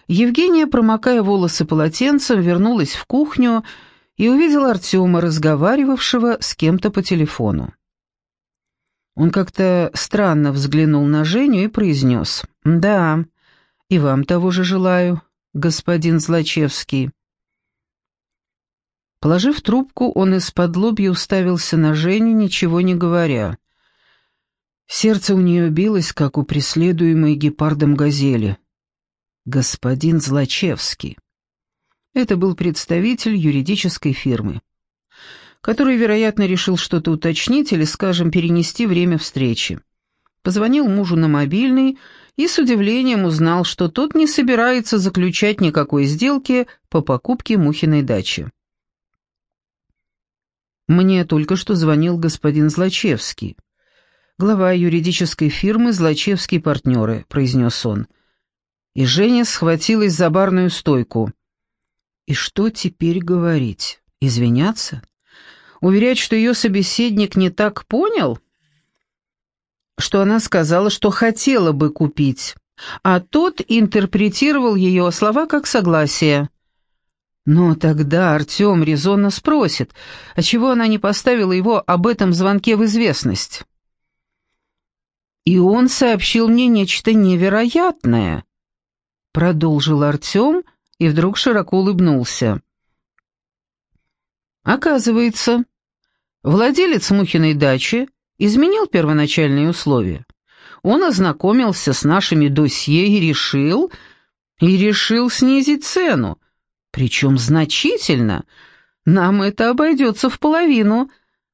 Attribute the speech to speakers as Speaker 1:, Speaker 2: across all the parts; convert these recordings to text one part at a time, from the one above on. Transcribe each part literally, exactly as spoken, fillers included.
Speaker 1: Евгения, промокая волосы полотенцем, вернулась в кухню и увидела Артема, разговаривавшего с кем-то по телефону. Он как-то странно взглянул на Женю и произнес: «Да, и вам того же желаю, господин Злачевский». Положив трубку, он исподлобья уставился на Женю, ничего не говоря. Сердце у нее билось, как у преследуемой гепардом газели. Господин Злачевский. Это был представитель юридической фирмы, который, вероятно, решил что-то уточнить или, скажем, перенести время встречи. Позвонил мужу на мобильный и с удивлением узнал, что тот не собирается заключать никакой сделки по покупке Мухиной дачи. «Мне только что звонил господин Злачевский, глава юридической фирмы «Злачевские партнеры», — произнес он. И Женя схватилась за барную стойку. И что теперь говорить? Извиняться? Уверять, что ее собеседник не так понял? Что она сказала, что хотела бы купить, а тот интерпретировал ее слова как согласие. Но тогда Артем резонно спросит, отчего она не поставила его об этом звонке в известность. «И он сообщил мне нечто невероятное», — продолжил Артем и вдруг широко улыбнулся. «Оказывается, владелец Мухиной дачи изменил первоначальные условия. Он ознакомился с нашими досье и решил, и решил снизить цену, причем значительно. Нам это обойдется в половину».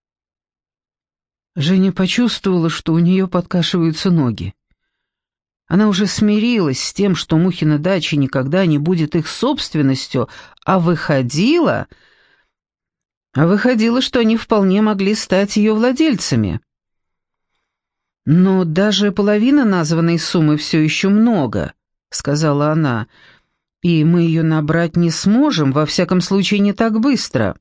Speaker 1: Женя почувствовала, что у нее подкашиваются ноги. Она уже смирилась с тем, что Мухина дача никогда не будет их собственностью, а выходила... А выходило, что они вполне могли стать ее владельцами. «Но даже половина названной суммы все еще много», — сказала она, — «и мы ее набрать не сможем, во всяком случае не так быстро».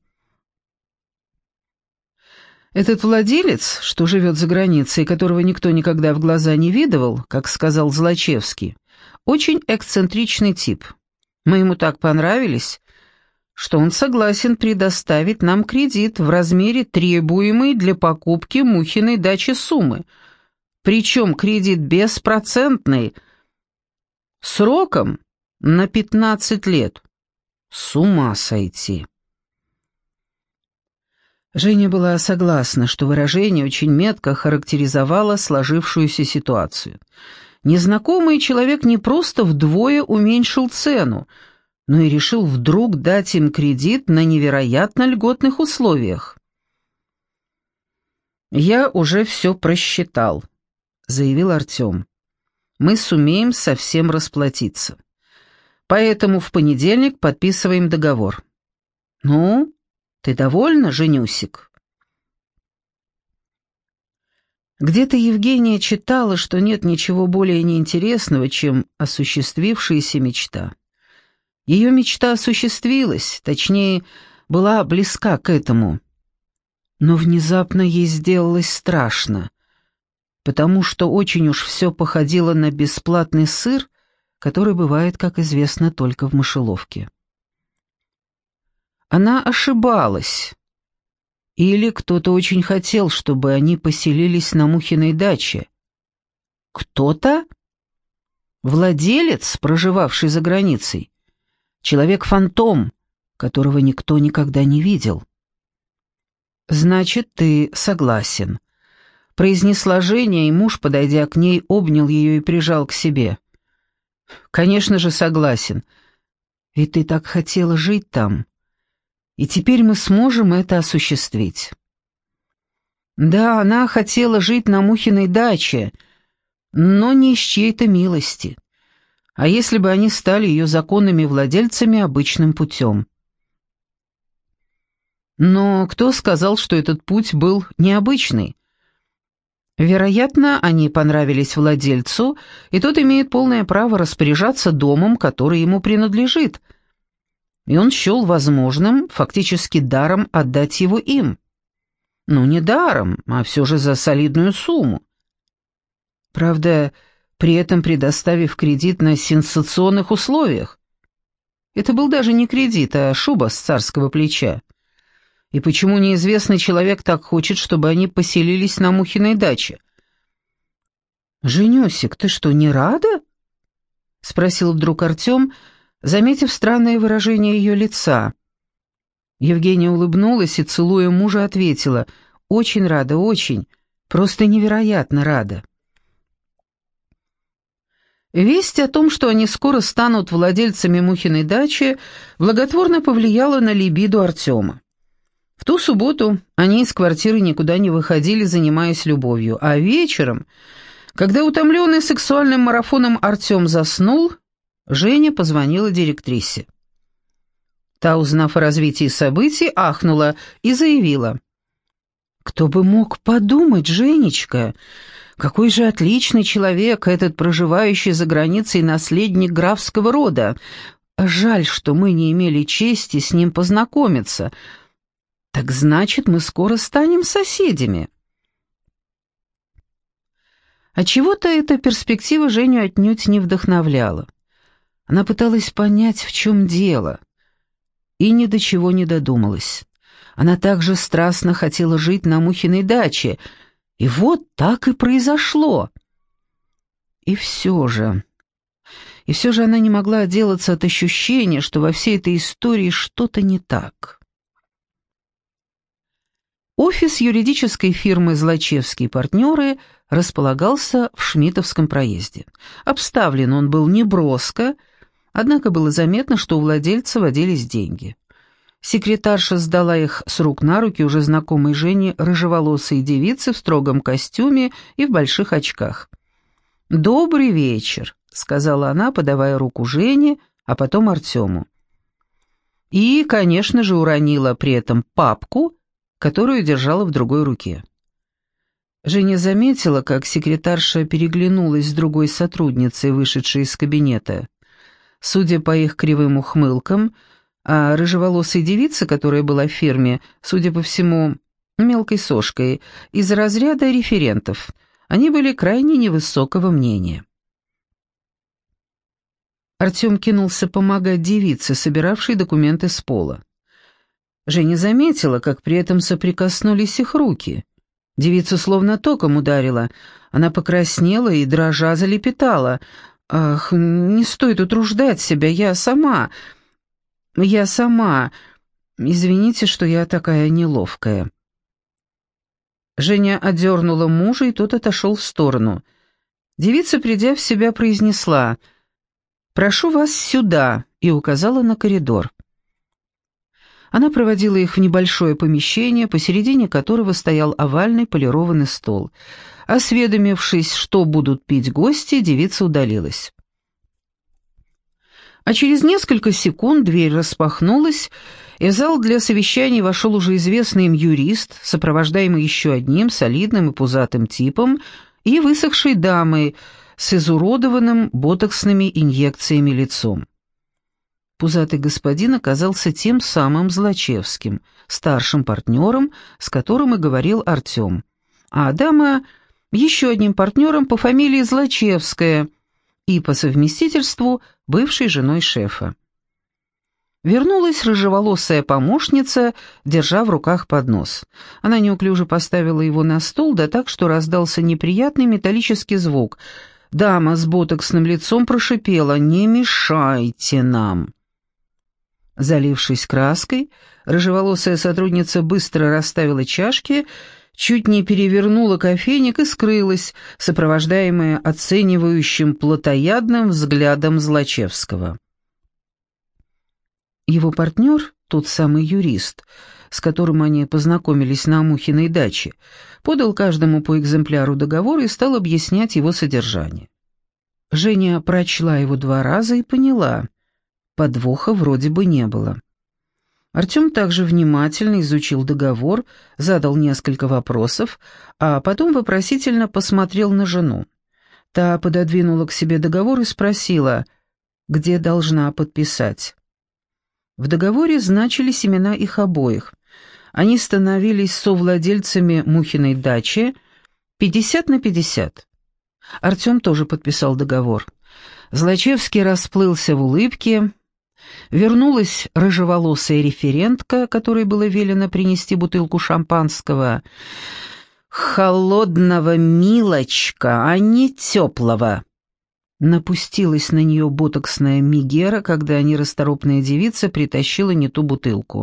Speaker 1: Этот владелец, что живет за границей, которого никто никогда в глаза не видывал, как сказал Злачевский, очень эксцентричный тип. Мы ему так понравились, что он согласен предоставить нам кредит в размере требуемой для покупки Мухиной дачи суммы, причем кредит беспроцентный, сроком на пятнадцать лет. С ума сойти. Женя была согласна, что выражение очень метко характеризовало сложившуюся ситуацию. Незнакомый человек не просто вдвое уменьшил цену, но и решил вдруг дать им кредит на невероятно льготных условиях. «Я уже все просчитал», — заявил Артем. «Мы сумеем со всем расплатиться. Поэтому в понедельник подписываем договор». «Ну, ты довольна, Женюсик?» Где-то Евгения читала, что нет ничего более неинтересного, чем осуществившаяся мечта. Ее мечта осуществилась, точнее, была близка к этому. Но внезапно ей сделалось страшно, потому что очень уж все походило на бесплатный сыр, который бывает, как известно, только в мышеловке. Она ошибалась. Или кто-то очень хотел, чтобы они поселились на Мухиной даче. Кто-то? Владелец, проживавший за границей. Человек-фантом, которого никто никогда не видел. «Значит, ты согласен», — произнесла Женя, и муж, подойдя к ней, обнял ее и прижал к себе. «Конечно же согласен. Ведь ты так хотела жить там. И теперь мы сможем это осуществить». Да, она хотела жить на Мухиной даче, но не из чьей-то милости. А если бы они стали ее законными владельцами обычным путем? Но кто сказал, что этот путь был необычный? Вероятно, они понравились владельцу, и тот имеет полное право распоряжаться домом, который ему принадлежит. И он счел возможным фактически даром отдать его им. Ну, не даром, а все же за солидную сумму. Правда, при этом предоставив кредит на сенсационных условиях. Это был даже не кредит, а шуба с царского плеча. И почему неизвестный человек так хочет, чтобы они поселились на Мухиной даче? «Женюсик, ты что, не рада?» — спросил вдруг Артем, заметив странное выражение ее лица. Евгения улыбнулась и, целуя мужа, ответила: «Очень рада, очень, просто невероятно рада». Весть о том, что они скоро станут владельцами Мухиной дачи, благотворно повлияла на либидо Артема. В ту субботу они из квартиры никуда не выходили, занимаясь любовью, а вечером, когда утомленный сексуальным марафоном Артем заснул, Женя позвонила директрисе. Та, узнав о развитии событий, ахнула и заявила: «Кто бы мог подумать, Женечка, какой же отличный человек этот проживающий за границей наследник графского рода. Жаль, что мы не имели чести с ним познакомиться. Так значит, мы скоро станем соседями». Отчего-то эта перспектива Женю отнюдь не вдохновляла. Она пыталась понять, в чем дело, и ни до чего не додумалась. Она также страстно хотела жить на Мухиной даче, и вот так и произошло. И все же... И все же она не могла отделаться от ощущения, что во всей этой истории что-то не так. Офис юридической фирмы «Злачевские партнеры» располагался в Шмидтовском проезде. Обставлен он был неброско, однако было заметно, что у владельца водились деньги. Секретарша сдала их с рук на руки уже знакомой Жене рыжеволосой девице в строгом костюме и в больших очках. «Добрый вечер», — сказала она, подавая руку Жене, а потом Артему. И, конечно же, уронила при этом папку, которую держала в другой руке. Женя заметила, как секретарша переглянулась с другой сотрудницей, вышедшей из кабинета. Судя по их кривым ухмылкам, а рыжеволосой девице, которая была в фирме, судя по всему, мелкой сошкой, из разряда референтов, они были крайне невысокого мнения. Артем кинулся помогать девице, собиравшей документы с пола. Женя заметила, как при этом соприкоснулись их руки. Девицу словно током ударила. Она покраснела и, дрожа, залепетала: «Ах, не стоит утруждать себя, я сама... Я сама... Извините, что я такая неловкая». Женя одернула мужа, и тот отошел в сторону. Девица, придя в себя, произнесла: «Прошу вас сюда», и указала на коридор. Она проводила их в небольшое помещение, посередине которого стоял овальный полированный стол. Осведомившись, что будут пить гости, девица удалилась. А через несколько секунд дверь распахнулась, и в зал для совещаний вошел уже известный им юрист, сопровождаемый еще одним солидным и пузатым типом и высохшей дамой с изуродованным ботоксными инъекциями лицом. Пузатый господин оказался тем самым Злачевским, старшим партнером, с которым и говорил Артем, а дама — еще одним партнером по фамилии Злачевская и по совместительству бывшей женой шефа. Вернулась рыжеволосая помощница, держа в руках поднос. Она неуклюже поставила его на стол, да так, что раздался неприятный металлический звук. Дама с ботоксным лицом прошипела: «Не мешайте нам». Залившись краской, рыжеволосая сотрудница быстро расставила чашки, чуть не перевернула кофейник и скрылась, сопровождаемая оценивающим плотоядным взглядом Злачевского. Его партнер, тот самый юрист, с которым они познакомились на Мухиной даче, подал каждому по экземпляру договора и стал объяснять его содержание. Женя прочла его два раза и поняла: подвоха вроде бы не было. Артем также внимательно изучил договор, задал несколько вопросов, а потом вопросительно посмотрел на жену. Та пододвинула к себе договор и спросила, где должна подписать. В договоре значились имена их обоих. Они становились совладельцами Мухиной дачи пятьдесят на пятьдесят. Артем тоже подписал договор. Злачевский расплылся в улыбке. Вернулась рыжеволосая референтка, которой было велено принести бутылку шампанского. «Холодного, милочка, а не теплого!» Напустилась на нее ботоксная Мегера, когда нерасторопная девица притащила не ту бутылку.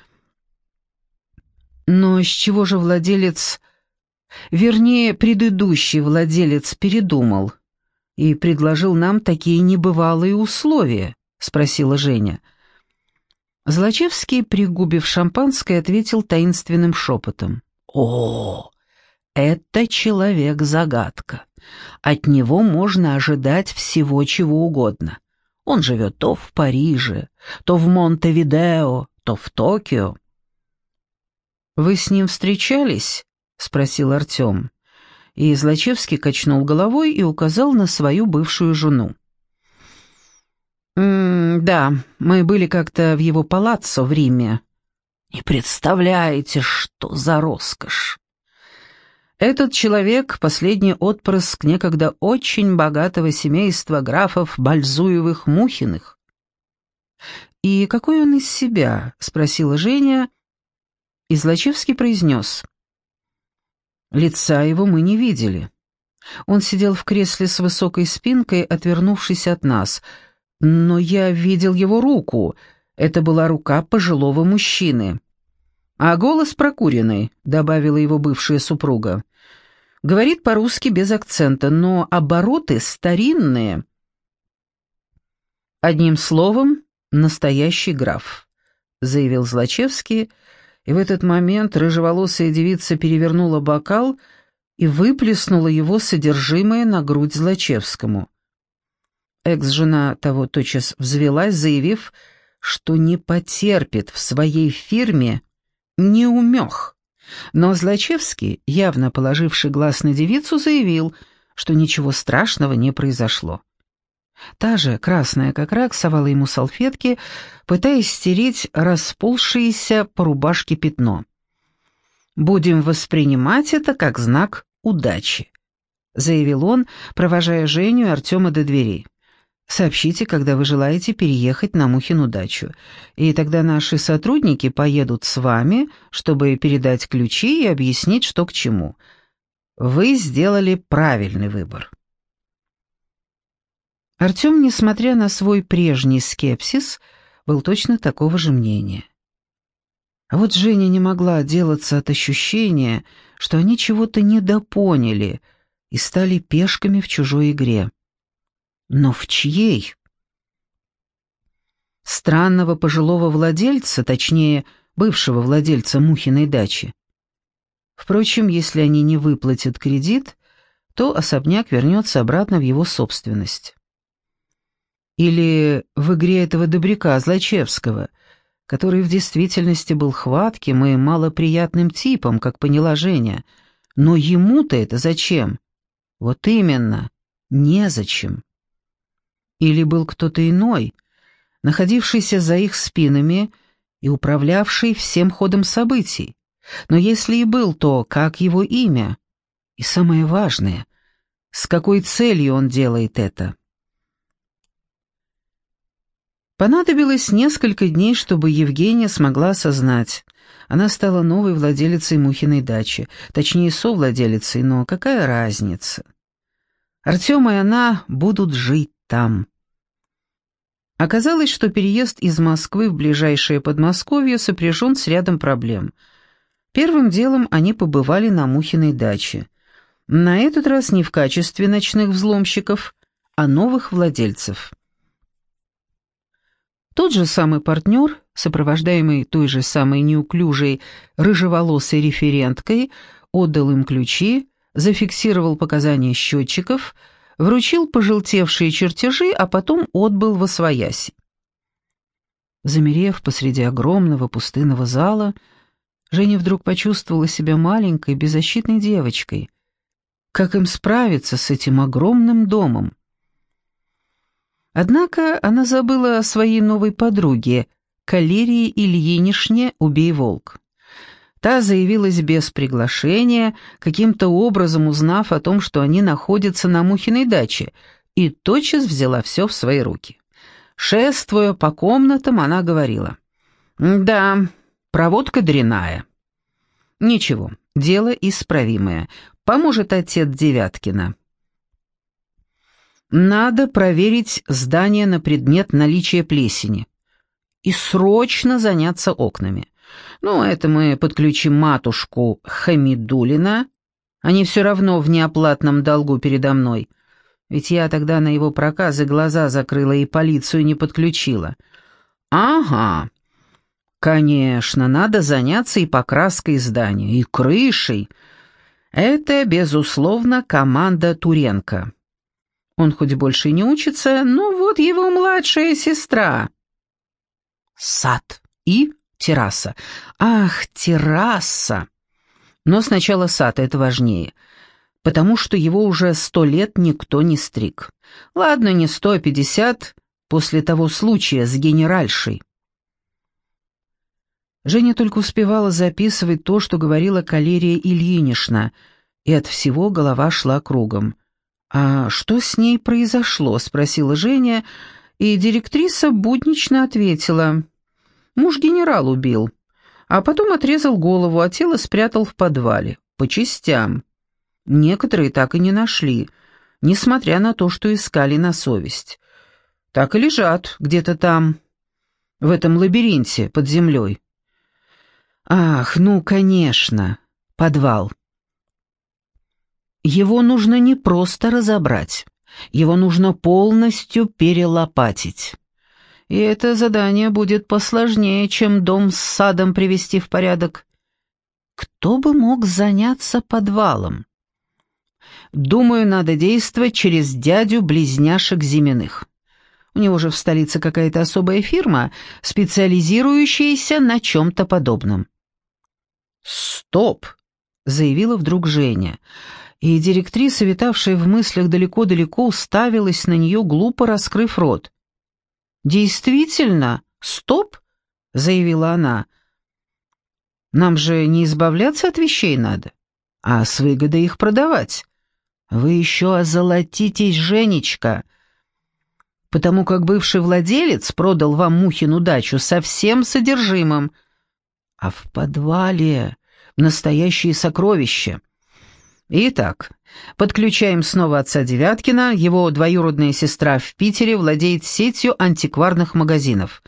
Speaker 1: Но с чего же владелец, вернее, предыдущий владелец передумал и предложил нам такие небывалые условия? — спросила Женя. Злачевский, пригубив шампанское, ответил таинственным шепотом. «О, это человек-загадка. От него можно ожидать всего, чего угодно. Он живет то в Париже, то в Монтевидео, то в Токио». «Вы с ним встречались?» — спросил Артем. И Злачевский качнул головой и указал на свою бывшую жену. М «Да, мы были как-то в его палаццо в Риме. Не представляете, что за роскошь! Этот человек — последний отпрыск некогда очень богатого семейства графов Бальзуевых-Мухиных». «И какой он из себя?» — спросила Женя, и Злачевский произнес. «Лица его мы не видели. Он сидел в кресле с высокой спинкой, отвернувшись от нас. Но я видел его руку. Это была рука пожилого мужчины. А голос прокуренный», — добавила его бывшая супруга. «Говорит по-русски без акцента, но обороты старинные». «Одним словом, настоящий граф», — заявил Злачевский, и в этот момент рыжеволосая девица перевернула бокал и выплеснула его содержимое на грудь Злачевскому. Экс-жена того тотчас взвелась, заявив, что не потерпит в своей фирме неумех. Но Злачевский, явно положивший глаз на девицу, заявил, что ничего страшного не произошло. Та же, красная как рак, совала ему салфетки, пытаясь стереть расползшееся по рубашке пятно. «Будем воспринимать это как знак удачи», — заявил он, провожая Женю и Артема до дверей. «Сообщите, когда вы желаете переехать на Мухину дачу, и тогда наши сотрудники поедут с вами, чтобы передать ключи и объяснить, что к чему. Вы сделали правильный выбор». Артем, несмотря на свой прежний скепсис, был точно такого же мнения. А вот Женя не могла отделаться от ощущения, что они чего-то недопоняли и стали пешками в чужой игре. Но в чьей? Странного пожилого владельца, точнее, бывшего владельца Мухиной дачи. Впрочем, если они не выплатят кредит, то особняк вернется обратно в его собственность. Или в игре этого добряка Злачевского, который в действительности был хватким и малоприятным типом, как поняла Женя. Но ему-то это зачем? Вот именно, незачем. Или был кто-то иной, находившийся за их спинами и управлявший всем ходом событий. Но если и был, то как его имя? И самое важное, с какой целью он делает это? Понадобилось несколько дней, чтобы Евгения смогла осознать. Она стала новой владелицей Мухиной дачи, точнее, совладелицей, но какая разница? Артем и она будут жить там. Оказалось, что переезд из Москвы в ближайшее Подмосковье сопряжен с рядом проблем. Первым делом они побывали на Мухиной даче. На этот раз не в качестве ночных взломщиков, а новых владельцев. Тот же самый партнер, сопровождаемый той же самой неуклюжей рыжеволосой референткой, отдал им ключи, зафиксировал показания счетчиков, вручил пожелтевшие чертежи, а потом отбыл восвояси. Замерев посреди огромного пустынного зала, Женя вдруг почувствовала себя маленькой, беззащитной девочкой. Как им справиться с этим огромным домом? Однако она забыла о своей новой подруге, Калерии Ильинишне «Убей волк». Та заявилась без приглашения, каким-то образом узнав о том, что они находятся на Мухиной даче, и тотчас взяла все в свои руки. Шествуя по комнатам, она говорила: «Да, проводка дрянная. Ничего, дело исправимое. Поможет отец Девяткина. Надо проверить здание на предмет наличия плесени. И срочно заняться окнами. Ну, это мы подключим матушку Хамидуллина. Они все равно в неоплатном долгу передо мной. Ведь я тогда на его проказы глаза закрыла и полицию не подключила. Ага. Конечно, надо заняться и покраской здания, и крышей. Это, безусловно, команда Туренко. Он хоть больше и не учится, но вот его младшая сестра. Сад и терраса. Ах, терраса! Но сначала сад, это важнее, потому что его уже сто лет никто не стриг. Ладно, не сто, а пятьдесят, после того случая с генеральшей. Женя только успевала записывать то, что говорила Калерия Ильинична, и от всего голова шла кругом. «А что с ней произошло?» — спросила Женя, и директриса буднично ответила: «Муж генерал убил, а потом отрезал голову, а тело спрятал в подвале, по частям. Некоторые так и не нашли, несмотря на то, что искали на совесть. Так и лежат где-то там, в этом лабиринте под землей». «Ах, ну, конечно, подвал. Его нужно не просто разобрать, его нужно полностью перелопатить. И это задание будет посложнее, чем дом с садом привести в порядок. Кто бы мог заняться подвалом? Думаю, надо действовать через дядю близняшек Зиминых. У него же в столице какая-то особая фирма, специализирующаяся на чем-то подобном». «Стоп!» — заявила вдруг Женя, и директриса, витавшая в мыслях далеко-далеко, уставилась на нее, глупо раскрыв рот. «Действительно, стоп!» — заявила она. «Нам же не избавляться от вещей надо, а с выгодой их продавать. Вы еще озолотитесь, Женечка, потому как бывший владелец продал вам Мухину дачу со всем содержимым, а в подвале настоящие сокровища. Итак, подключаем снова отца Девяткина, его двоюродная сестра в Питере владеет сетью антикварных магазинов».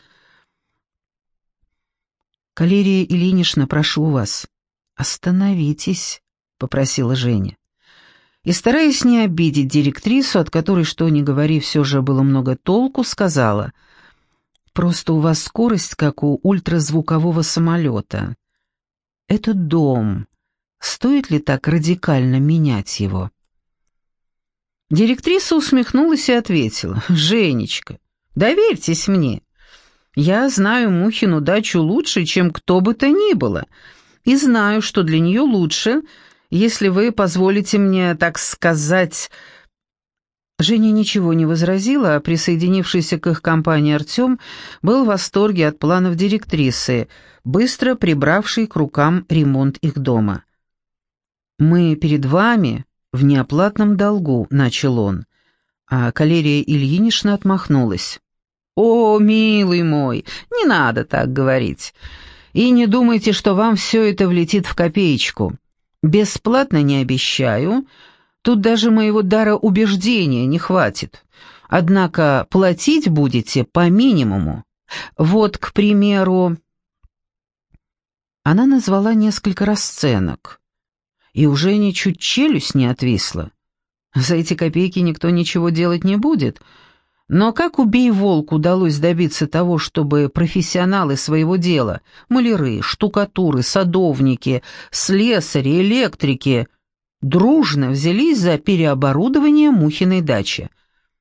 Speaker 1: «Калерия Ильинична, прошу вас, остановитесь», — попросила Женя. И, стараясь не обидеть директрису, от которой, что ни говори, все же было много толку, сказала: «Просто у вас скорость, как у ультразвукового самолета. Этот дом, стоит ли так радикально менять его?» Директриса усмехнулась и ответила: «Женечка, доверьтесь мне. Я знаю Мухину дачу лучше, чем кто бы то ни было, и знаю, что для нее лучше, если вы позволите мне, так сказать...» Женя ничего не возразила, а присоединившийся к их компании Артем был в восторге от планов директрисы, быстро прибравшей к рукам ремонт их дома. «Мы перед вами в неоплатном долгу», — начал он, а Калерия Ильинична отмахнулась. «О, милый мой, не надо так говорить. И не думайте, что вам все это влетит в копеечку. Бесплатно не обещаю, тут даже моего дара убеждения не хватит. Однако платить будете по минимуму. Вот, к примеру...» Она назвала несколько расценок, и у Жени чуть челюсть не отвисла. За эти копейки никто ничего делать не будет, но как убей волк удалось добиться того, чтобы профессионалы своего дела, маляры, штукатуры, садовники, слесари, электрики, дружно взялись за переоборудование Мухиной дачи?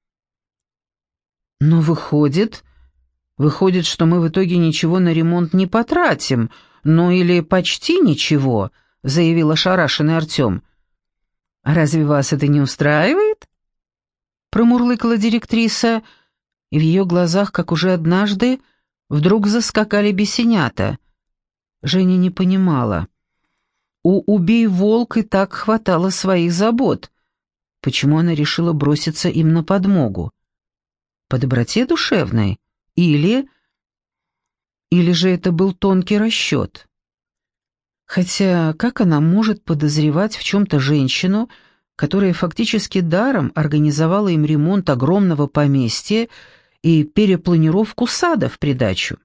Speaker 1: «Но выходит, выходит, что мы в итоге ничего на ремонт не потратим, ну или почти ничего», — заявил ошарашенный Артем. «А разве вас это не устраивает?» Промурлыкала директриса, и в ее глазах, как уже однажды, вдруг заскакали бесенята. Женя не понимала. У «убей волк» и так хватало своих забот. Почему она решила броситься им на подмогу? По доброте душевной? Или... Или же это был тонкий расчет? Хотя как она может подозревать в чем-то женщину, которая фактически даром организовала им ремонт огромного поместья и перепланировку сада в придачу?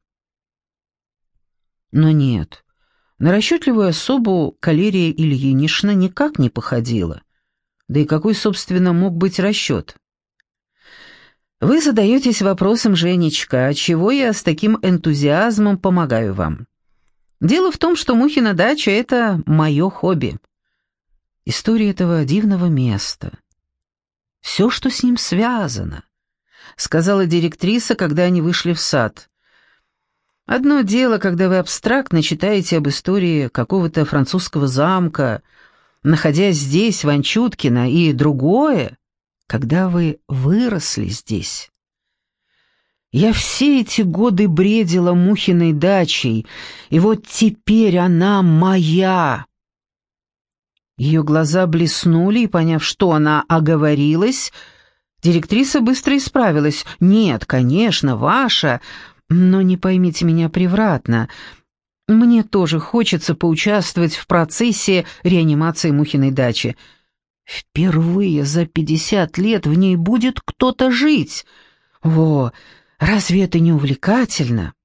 Speaker 1: Но нет, на расчетливую особу Калерия Ильинична никак не походила. Да и какой, собственно, мог быть расчет? Вы задаетесь вопросом, Женечка, а чего я с таким энтузиазмом помогаю вам? Дело в том, что Мухина дача — это мое хобби. История этого дивного места. Все, что с ним связано, сказала директриса, когда они вышли в сад. Одно дело, когда вы абстрактно читаете об истории какого-то французского замка, находясь здесь, в Анчуткино, и другое, когда вы выросли здесь. Я все эти годы бредила Мухиной дачей, и вот теперь она моя. Ее глаза блеснули, и, поняв, что она оговорилась, директриса быстро исправилась. «Нет, конечно, ваша, но не поймите меня превратно. Мне тоже хочется поучаствовать в процессе реанимации Мухиной дачи. Впервые за пятьдесят лет в ней будет кто-то жить. Во, разве это не увлекательно?»